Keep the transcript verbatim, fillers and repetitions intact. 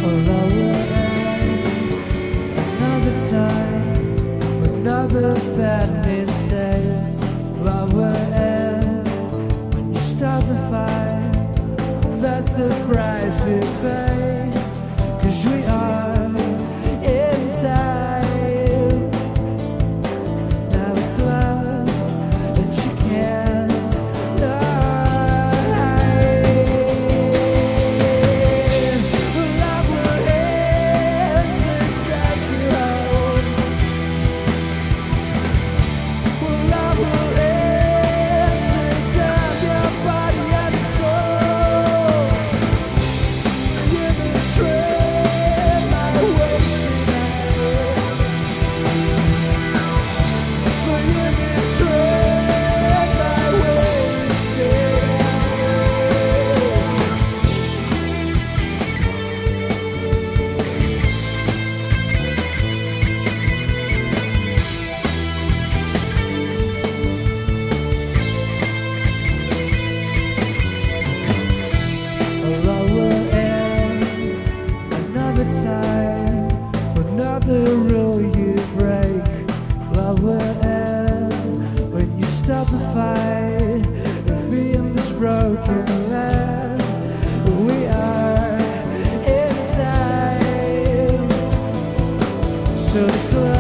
Although we're in another time, another bad mistake. Love we're in when you start the fight. That's the price we pay. 'Cause we are in time. Now it's love that you can't deny. Love we're in to take you home. Love we're in to turn your body and soul. Give me strength, my wasted life. Forgive me strength, my wasted Although we're in another time, for another rule you break. Love we're in when you stop the fight and be in this broken land. We are in time, so it's